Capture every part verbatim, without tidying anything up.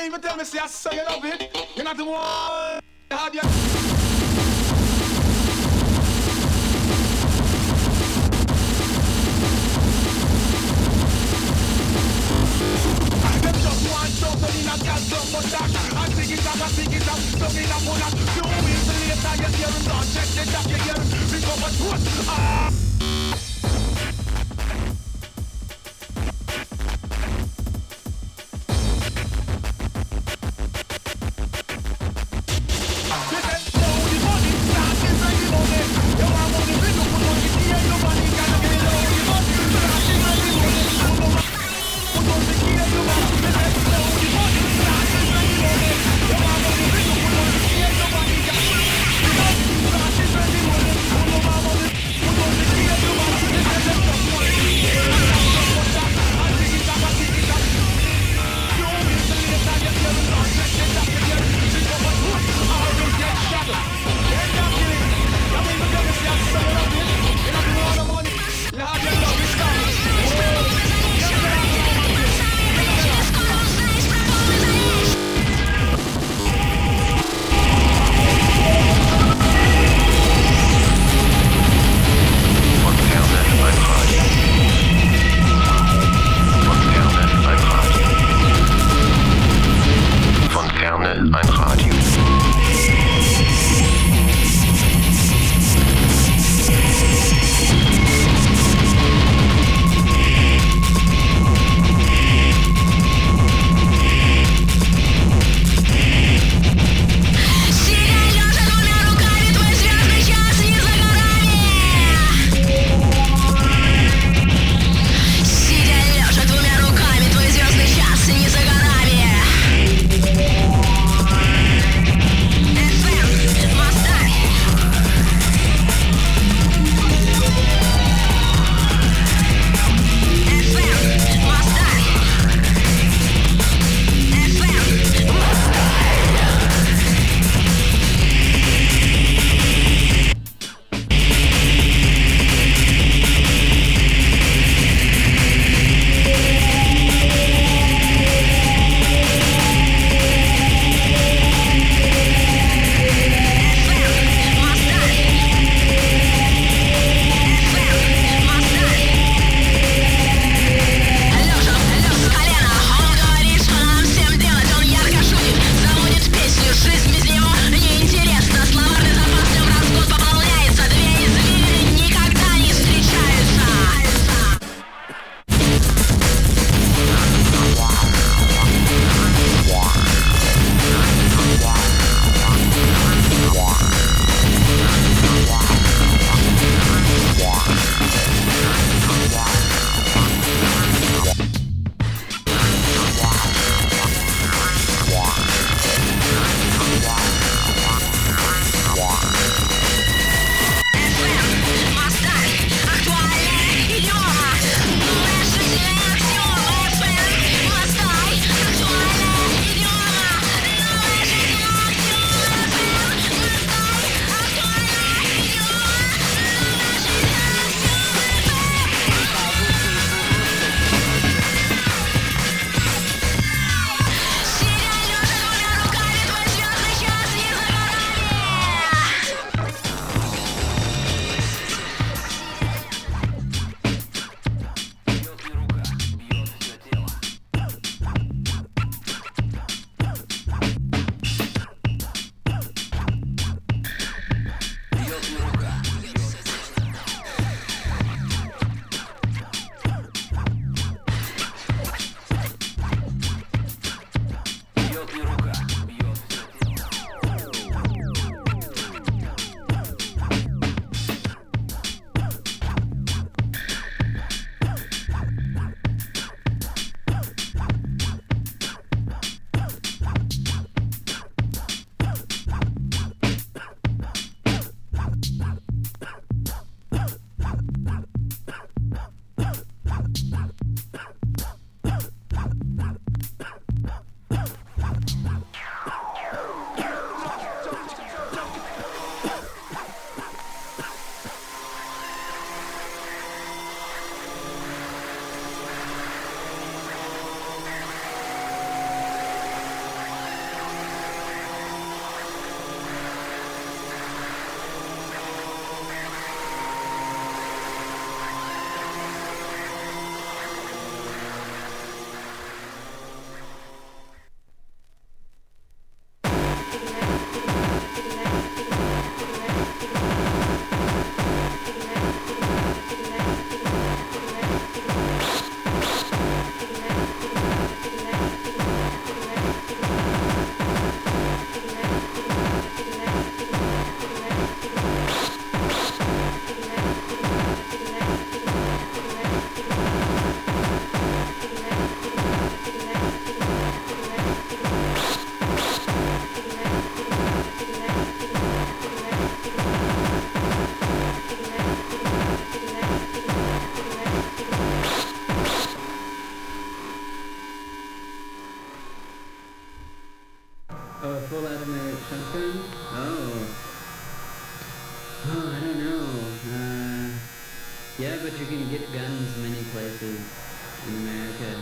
don't even tell me, say I say you love it. You're not the one. Have you? Something in a gas, some mustache. I think it's up, I think it's up. Something in a mustache. Two weeks later, you hear him not check the jack, you hear him become a truth. Ah! pull out of my shotgun? Oh. Oh, I don't know. Uh, yeah, but you can get guns many places in America.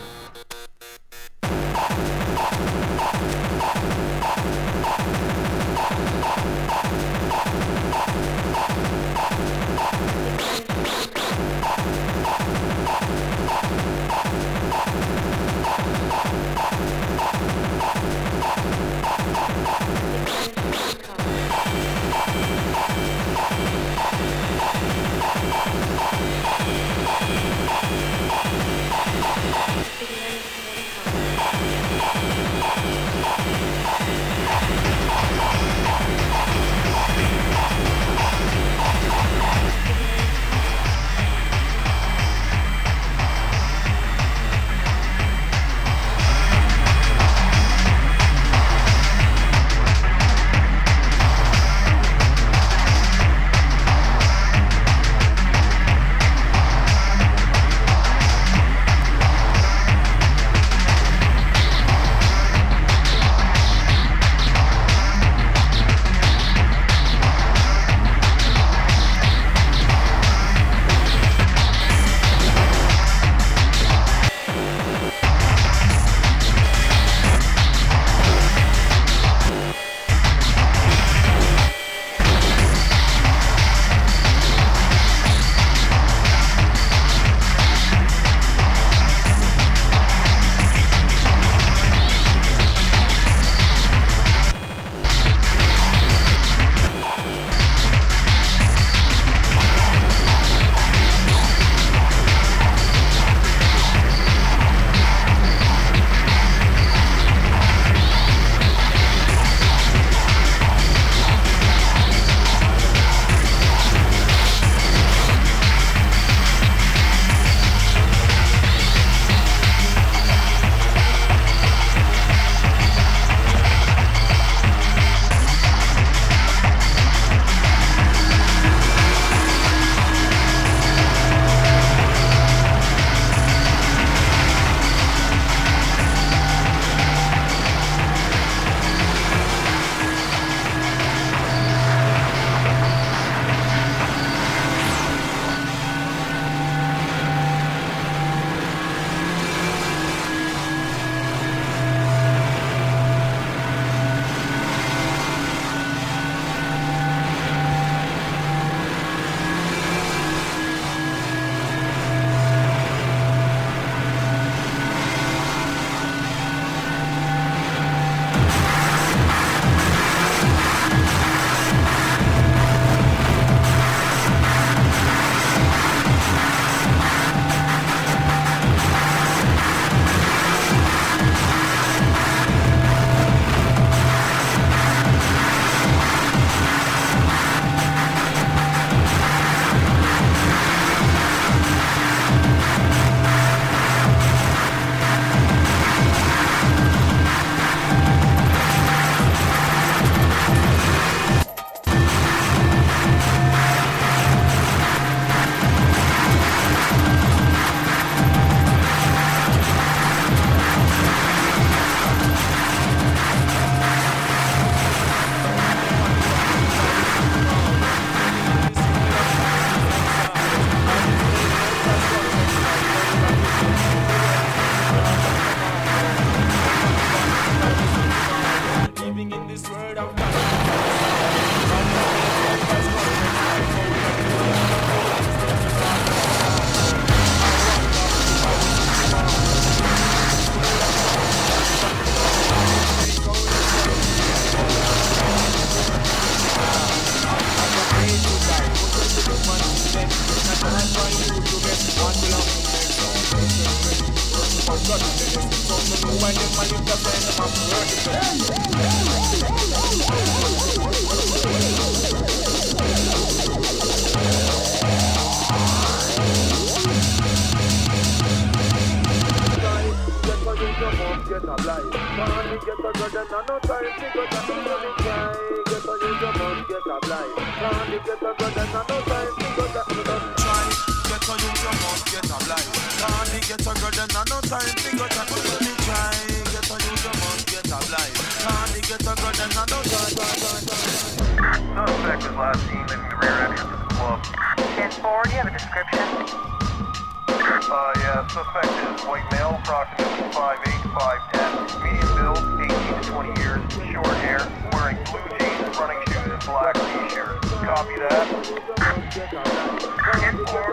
Get a girl, then I was last seen leaving the rear entrance of the club. ten four, do you have a description? Uh, yeah, suspect is white male, approximately five eight, five ten, medium build, eighteen to twenty years, short hair, wearing blue jeans, running shoes, and black t-shirt. Copy that. ten four.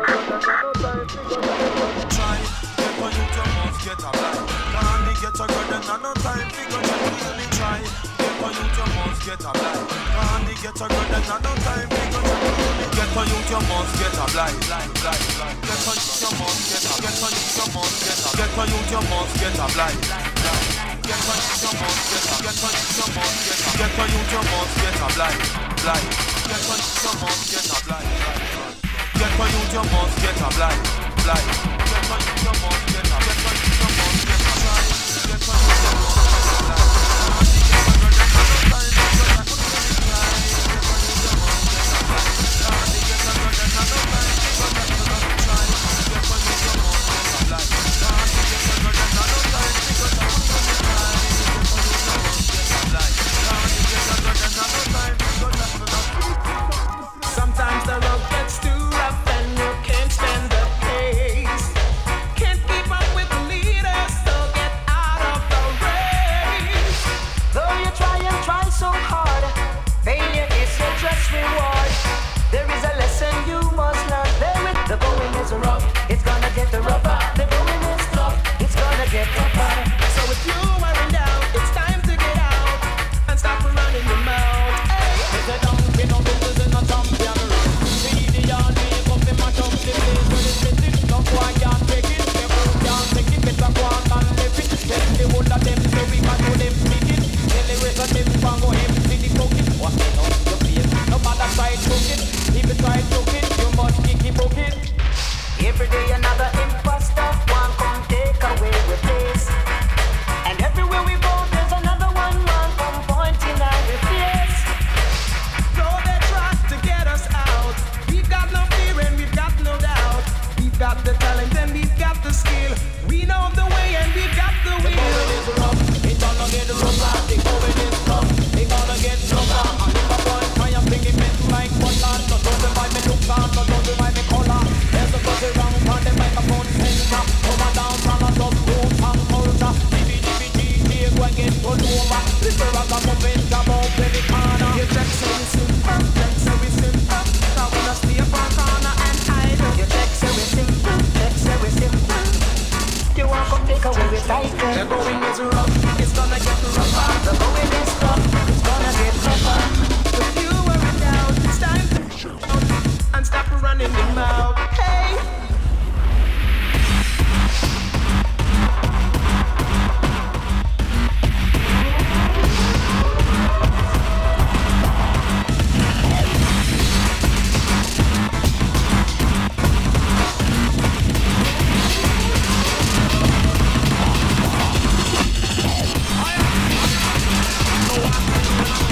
Try, get for you to must get a blind. Can't they get a good and no time figure to really try. Get for you to must get a blind. Can't they get a good and no time figure to really get for you to must get a blind. Blind, blind, blind. Get for you to must get a get for you to must get a get for you to must get a blind. Get for you to must get a get for you to must get a get for you to must get a blind. Blind. Get for you to must get a blind. Get for you to must get a blind. Blind. Get for you to must get a get for you to must get a try. Get for you to must get a blind. Sometimes the road gets too rough and you can't stand the pace. Can't keep up with the leaders, so get out of the race. Though you try and try so hard, failure is your just reward. There is a lesson you must learn. There it, the going is rough, it's gonna get the rougher. The going is tough, it's gonna get tougher. So if you wearing down, it's time to get out and stop running your mouth. Hey, If they don't, we don't do this in a champion race. The idiot wake up, they match up the place. When it's missing, no boy can't take it. They both can't take it, better go on and live it. Tell the whole of them, so we can do them speak it. Tell the rest of them, can go empty the pocket. What's the out your place? No matter try to it. If you try to it, you must kick it bucket. Every day another imposter, one come take away your place. And everywhere we go, there's another one, one come pointing at your face. though they try to get us out, we've got no fear and we've got no doubt. We've got the talent and we've got the skill. We know the way and we've got the The going will. is rough, it's gonna get rougher. The going is tough, it's gonna get tougher. And if a boy try and bring it back like butter, no don't be by me look on, no don't be by me color. There's a buzz around on the microphone center. Come on down from a dog roots and culture. D B D B G, here go and get pulled over. This is a movement about every corner. Your check so we simple, check so we simple. Now we just stay up on corner and hide. Your check say we simple, check say we simple. You want come take away your The title. going is rough, it's gonna get rougher. The going is tough, it's gonna get tougher. If you wearing down, it's time to shout and stop running your mouth. Hey.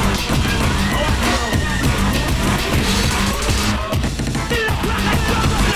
Feel like a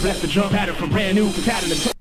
bless the drum pattern from brand new from pattern to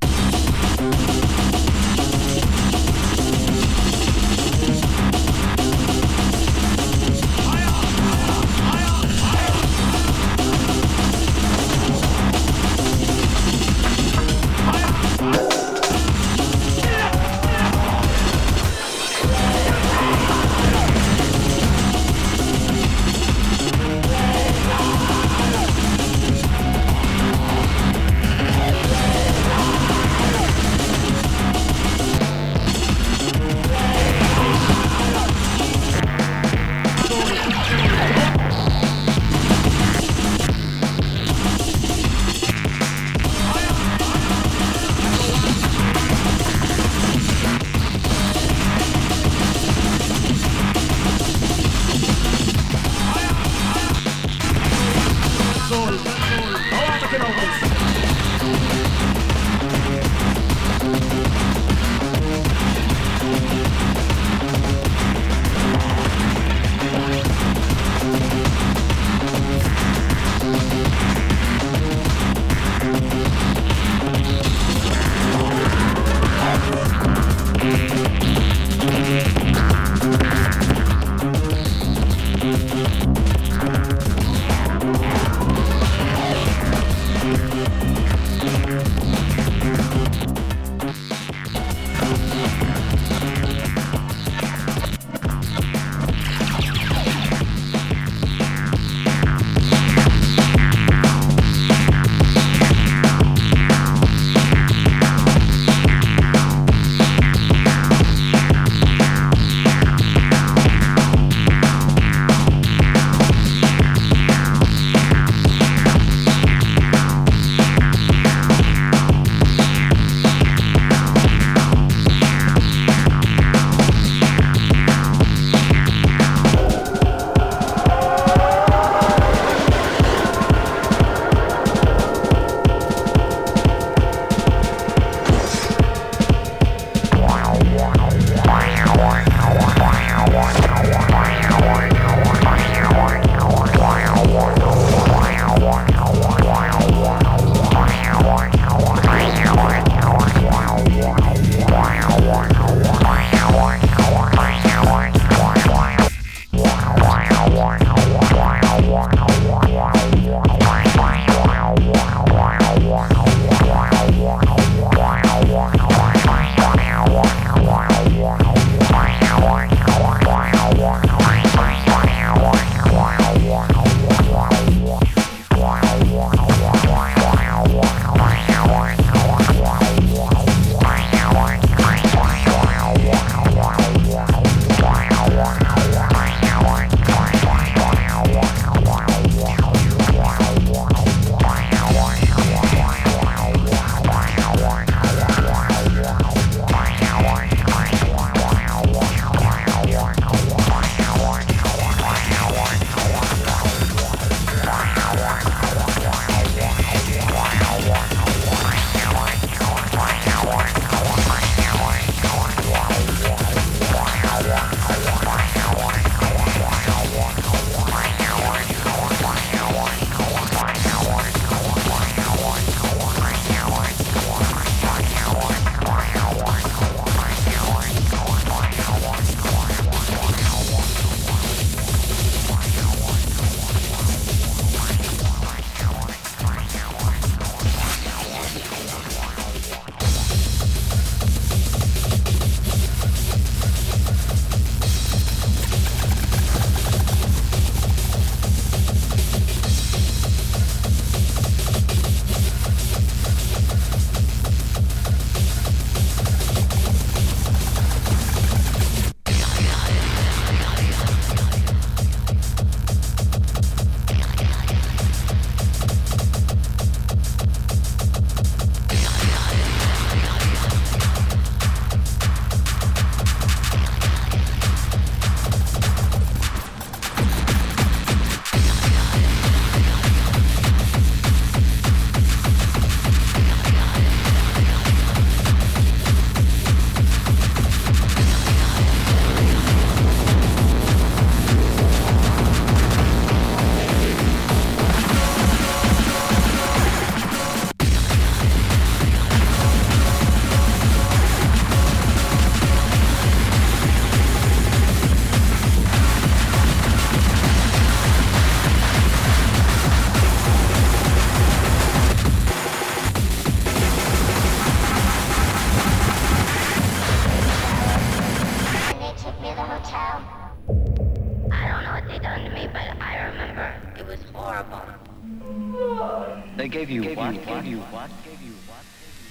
Gave you what? Gave you what? Gave you what?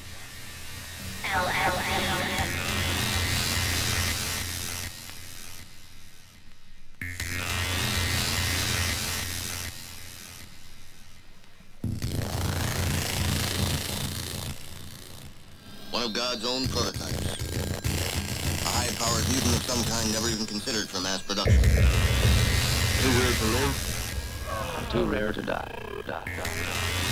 L L L. One of God's own prototypes. A high-powered mutant of some kind never even considered for mass production. Too weird to live, too rare to die. Die, die, die.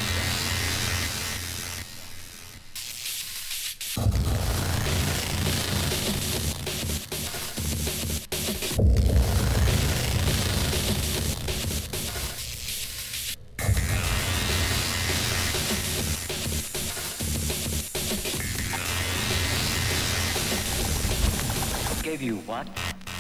Gave you what?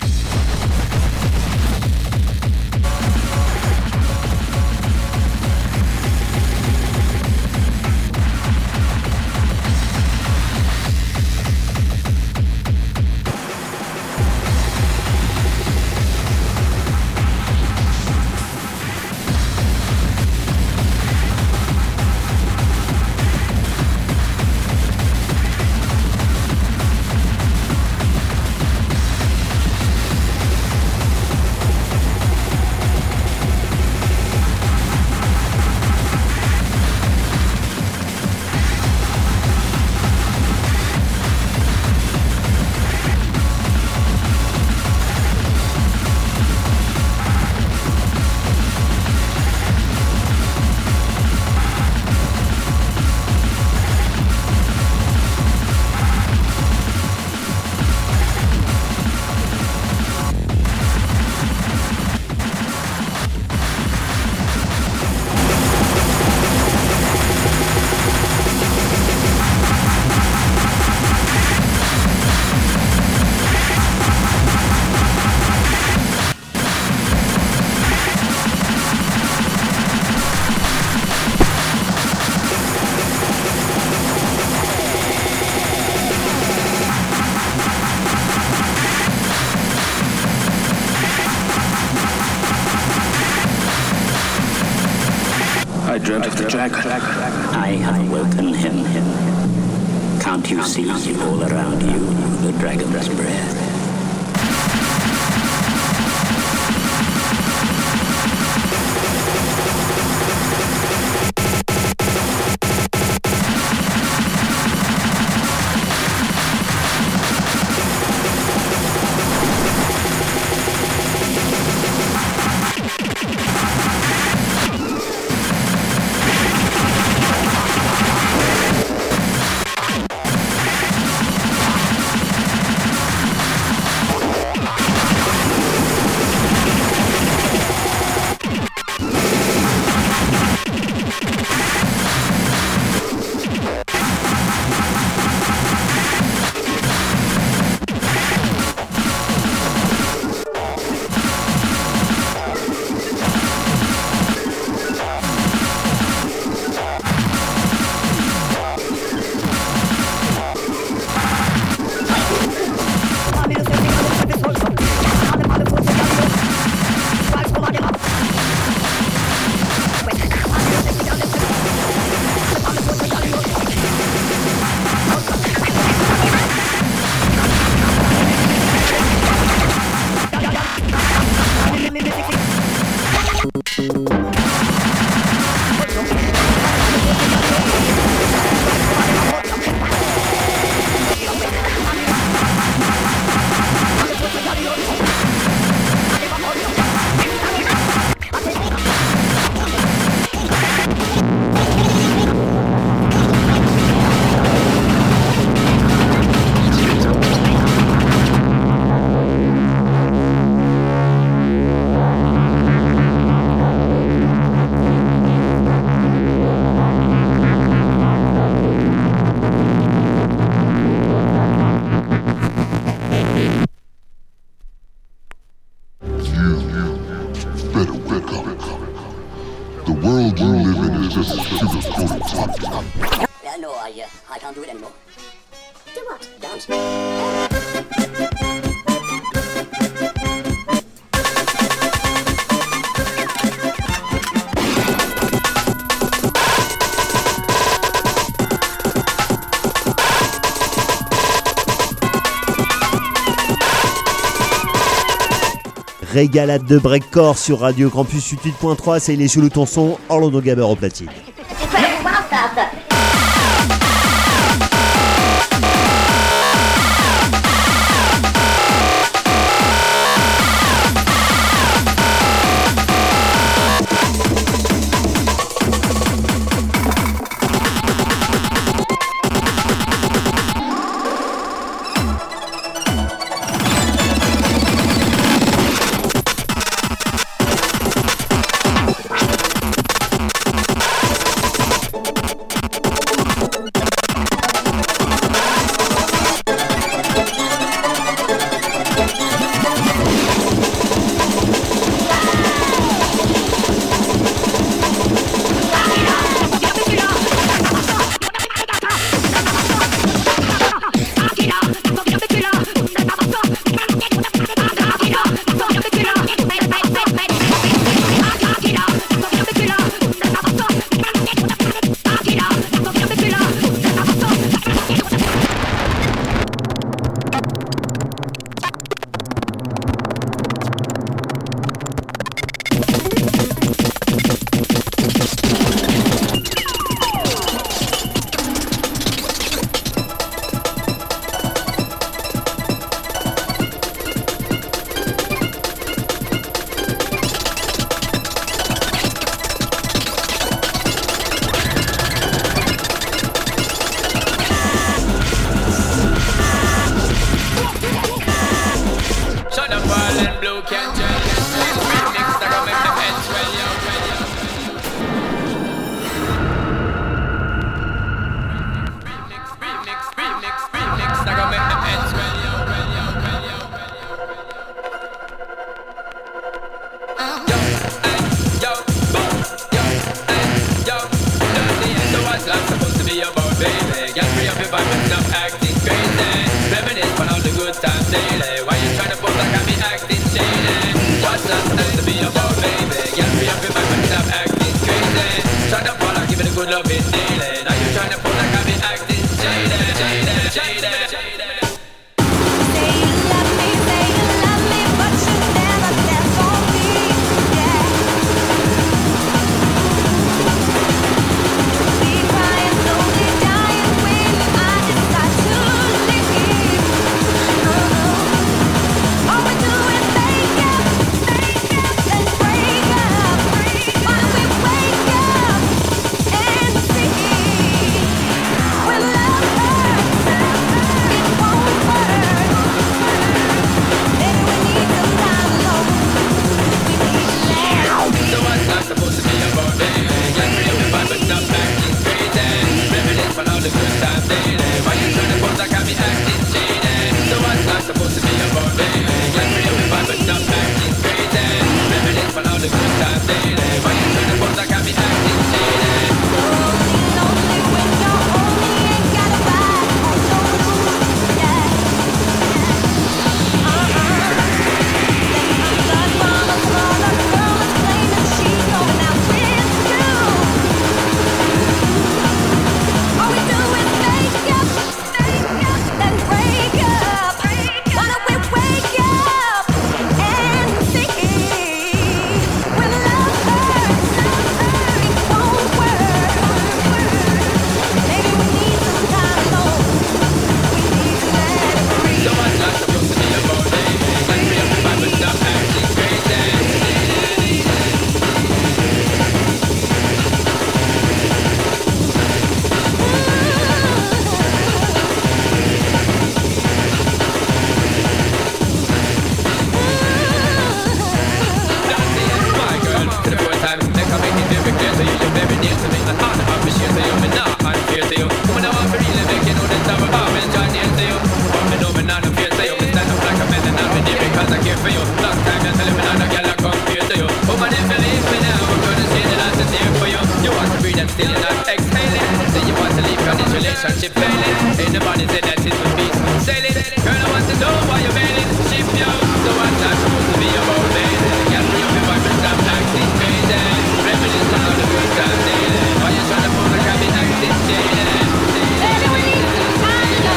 I dreamt of the dragon. I have woken him. Can't you see all around you the dragon's breath? Yeah, no, I, uh, I can't do it anymore. Do what? Dance. Régalade de breakcore sur Radio Campus huit point trois, c'est les Chelou ton son, Orlando Gaber au platine.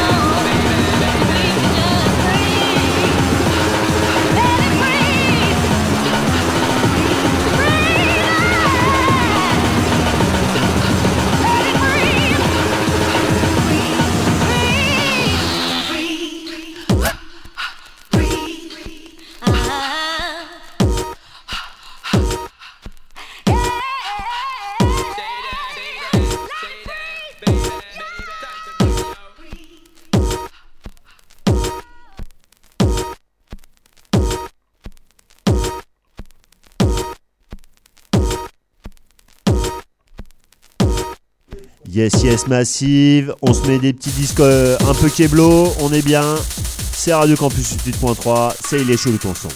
Let it breathe. Yes, yes, Massive. On se met des petits disques euh, un peu keblo. On est bien. C'est Radio Campus huit point trois. C'est Il est chaud ton son.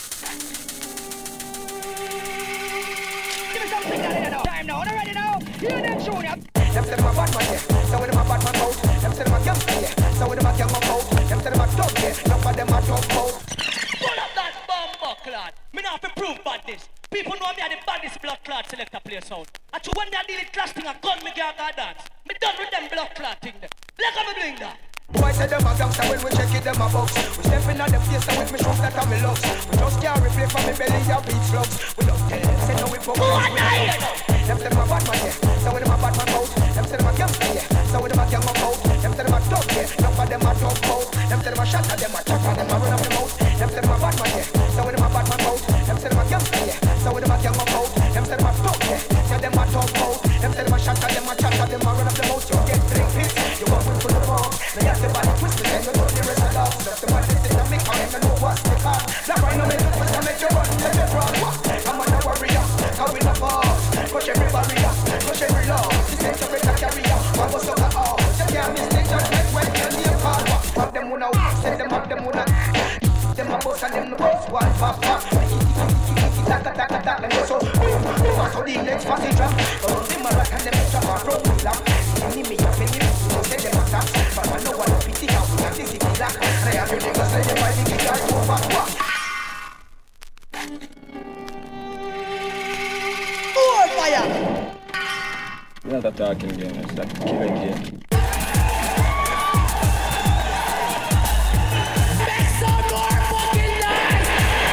People know me are the baddest blood clot selector play sound. And to when they deal with class thing, I gun me girl go dance. Me done with them blood clot thing them. Look how me doing that. Boy say them a gangster when we check it them a box. We step in on them face with me shoes that are me locks. We just can't replay from me belly your beat slugs. We don't tell them say no we fuck. Them say them a bad man yeah, so when them a bad man out. Them say them a gangster yeah, so when them a gang up out. Them say them a dog yeah, enough of them a dog out. Them say them a shot at them a chop and them a run up them out. Them say them a bad man yeah, so when them a bad man out. Them say them a gangster yeah, so when them a gang up out. Them say them a dog yeah, so them a dog out. Them say them a shot at them a chop and them a run up them out. You get three hits, you want one for the bomb. Now the body twisted and you know the rest of love. Just the body sit and make my hand and know what's the cause. Now right now make the twist and make you run, make you run. I'm on a warrior, how we not fall. Push every barrier, push every law. This ain't a better carrier, I was so the all. You can't mistake judgment when you're near call. Pop them one out, set them up, them one out. Them a boss and them the boss, one pop pop. Tack tack tack tack, and so pass on the next passage drop. Them a rock and them extra far from the lock. Enemy up in the say them attack, but I know what to pity how we can see the lack. And I have to niggas say them fighting the guy go back back. Oh fire! We're not talking game, it's like killing game. Make some more fucking noise!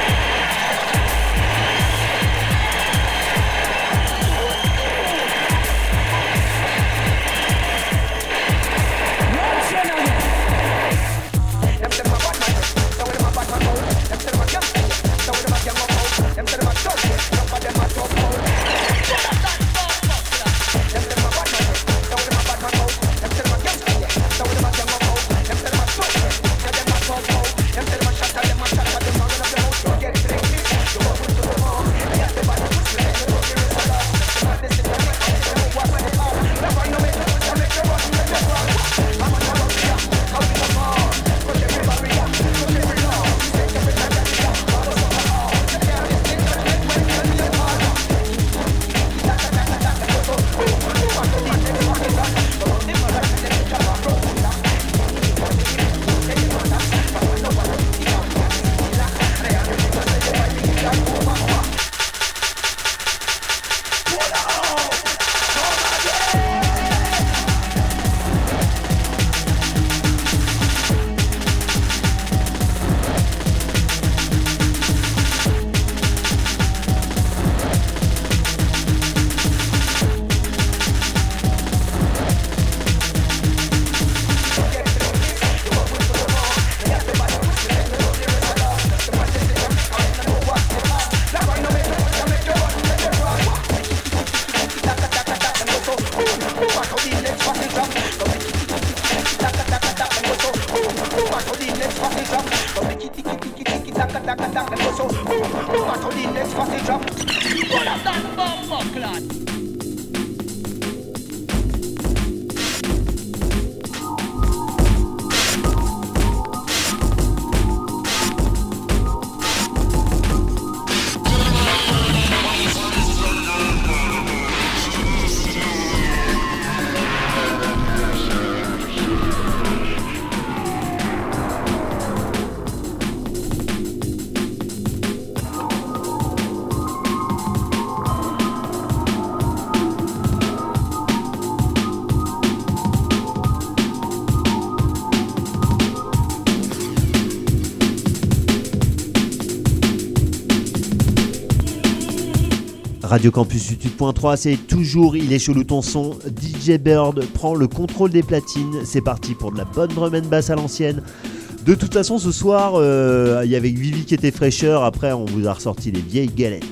Radio Campus huit point trois, c'est toujours Il est chelou ton son. D J Bird prend le contrôle des platines. C'est parti pour de la bonne drum and bass à l'ancienne. De toute façon, ce soir, euh, il y avait Vivi qui était fraîcheur. Après, on vous a ressorti les vieilles galettes.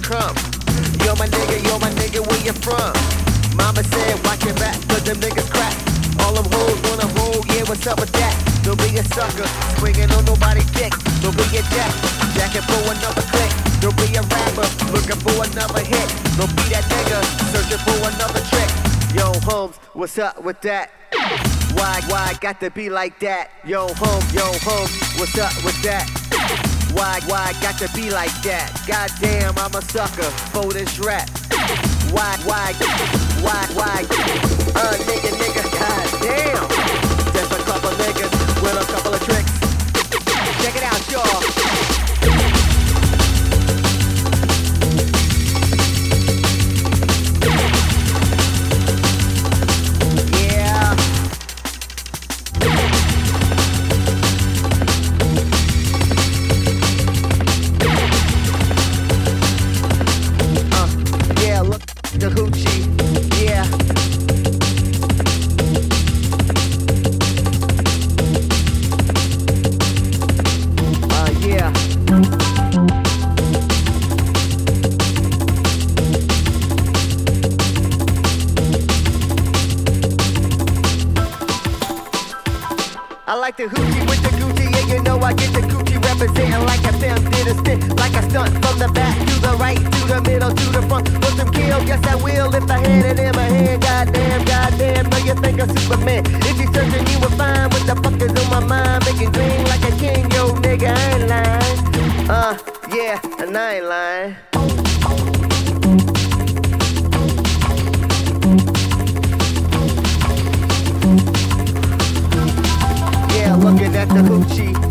crumb. Yo, my nigga, yo, my nigga, where you from? Mama said, watch your back, cause them niggas crack. All them hoes wanna roll, yeah, what's up with that? Don't be a sucker, swinging on nobody's dick. Don't be a jack, jacking for another click. Don't be a rapper, looking for another hit. Don't be that nigga, searching for another trick. Yo, Holmes, what's up with that? Why, why, got to be like that? Yo, Holmes, yo, Holmes, what's up with that? Why, why, got to be like that? Goddamn, I'm a sucker for this rap. Why, why, why, why? Uh, nigga, nigga, goddamn. Just a couple niggas with a couple of tricks. Check it out, y'all. The hoochie, yeah. Uh, yeah. I like the hoochie with the Gucci, yeah, you know I get the Gucci representing like a film did a spit, like a stunt from the back to the right, to the middle, to the front. Put them kill, yes I will, if I had it in my hand. Goddamn, goddamn, know you think I'm Superman. If you searching, you will find what the fuck is on my mind. Making green like a king, yo nigga, I ain't lying. Uh, yeah, and I ain't lying. Yeah, looking at the hoochie.